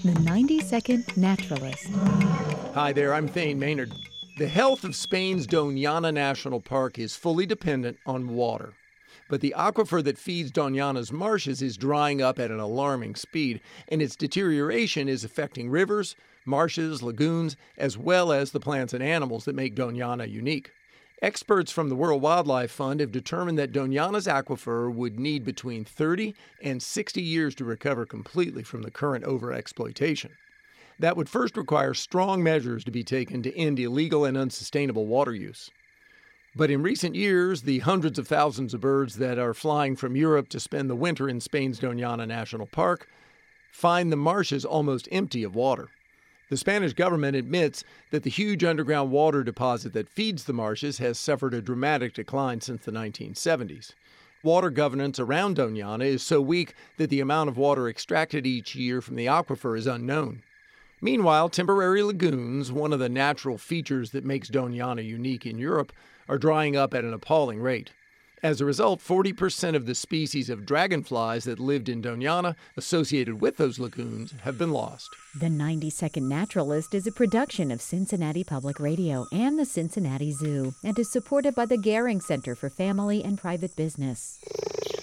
The 90-Second Naturalist. Hi there, I'm Thane Maynard. The health of Spain's Doñana National Park is fully dependent on water. But the aquifer that feeds Doñana's marshes is drying up at an alarming speed, and its deterioration is affecting rivers, marshes, lagoons, as well as the plants and animals that make Doñana unique. Experts from the World Wildlife Fund have determined that Doñana's aquifer would need between 30 and 60 years to recover completely from the current overexploitation. That would first require strong measures to be taken to end illegal and unsustainable water use. But in recent years, the hundreds of thousands of birds that are flying from Europe to spend the winter in Spain's Doñana National Park find the marshes almost empty of water. The Spanish government admits that the huge underground water deposit that feeds the marshes has suffered a dramatic decline since the 1970s. Water governance around Doñana is so weak that the amount of water extracted each year from the aquifer is unknown. Meanwhile, temporary lagoons, one of the natural features that makes Doñana unique in Europe, are drying up at an appalling rate. As a result, 40% of the species of dragonflies that lived in Doñana associated with those lagoons have been lost. The 90-Second Naturalist is a production of Cincinnati Public Radio and the Cincinnati Zoo and is supported by the Gehring Center for Family and Private Business.